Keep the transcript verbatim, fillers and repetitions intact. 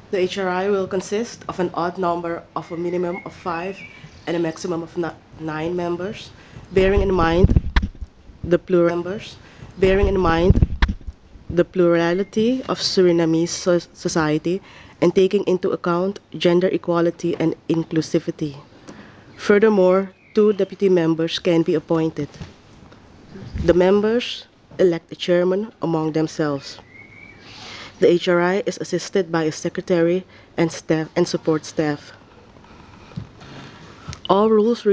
The H R I will consist of an odd number of a minimum of five and a maximum of nine members, bearing in mind the plural members, bearing in mind the plurality of Surinamese so- society and taking into account gender equality and inclusivity. Furthermore, two deputy members can be appointed. The members elect a chairman among themselves. The H R I is assisted by a secretary and staff and support staff. All rules